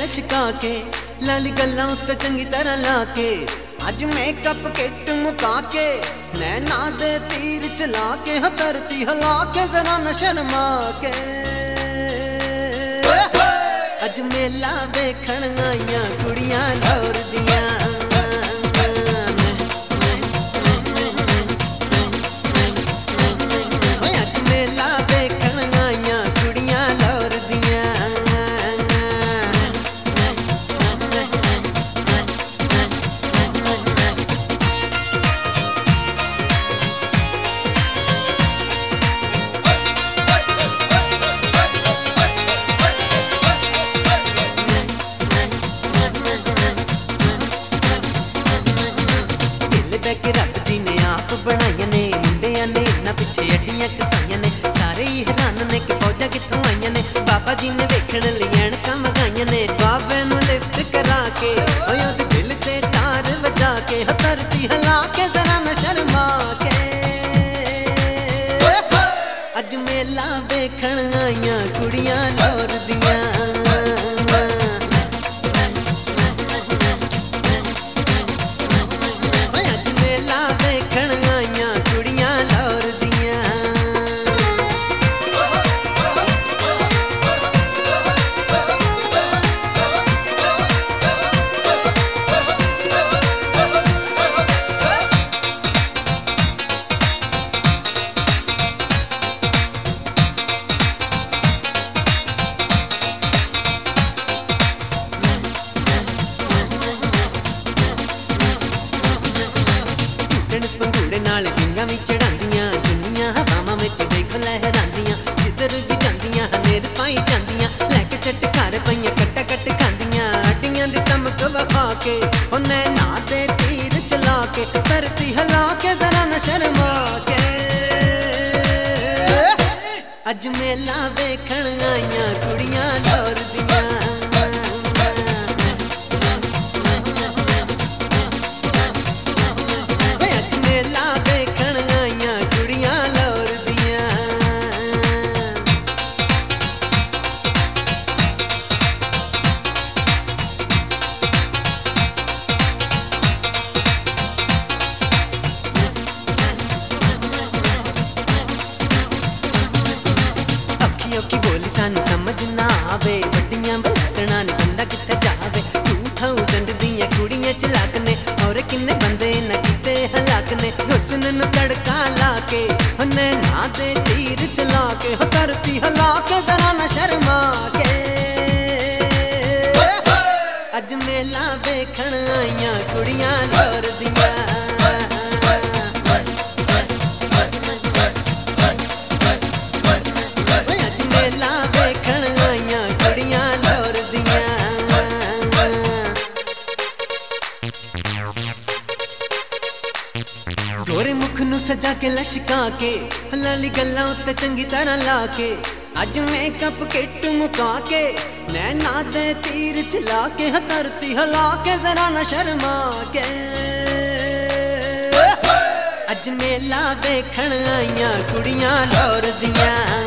लशका के लाली गल्लां उत्ते चंगी तरह ला के अज मेकअप किट मुका के नैना दे तीर चला के धरती हिला के जरा न शर्मा के अज मेला वेखण आईयां कुड़ियां लाहौर दियां रब जी ने आप बनाइया ने मुंडिया ने इन्ना पिछे अड्डियां कसाइया ने सारे ही हैरान ने कि फौजा कित्थों आईया ने बाबा जी ने वेखण लई ऐनकां मंगाइया ने बाबे नूं लिफ्ट करा के ओदे दिल ते तार वजा के धरती हिला के जरा न शर्मा के अज मेला वेखण आईयां कुड़ियां लाहौर दियां पंगूड़े नाल गिंगा भी चढ़ांदियां दुनिया हवावां विच देख लहरांदियां जिधर भी जांदियां हनेर पाई जांदियां लैके चटकार पईयां कट्टा कट खांदियां अड्डियां दी चमक वखा के ओ नैना दे तीर चला के धरती हिला के जरा न शर्मा के अज मेला वेखण आईयां कुड़ियां लाहौर दियां की बोली सानू समझ ना आवे वड्डियां बलकणा ने बंदा किथे जावे 2000 दियां कुड़ियां चलाक ने और किन्ने बंदे न किते हलाक ने हुस्न नूं तड़का ला के नैना दे तीर चला के धरती हिला के जरा न शर्मा के अज मेला वेखण आईयां कुड़ियां लाहौर दियां गोरे मुख नूं सजा के लशका के लाली गल्लां उत्ते चंगी तरह ला के अज मेकअप किट मुका के नैना दे तीर चला के धरती हिला के जरा न शर्मा के अज मेला वेखण आईयां कुड़ियां लाहौर दियां।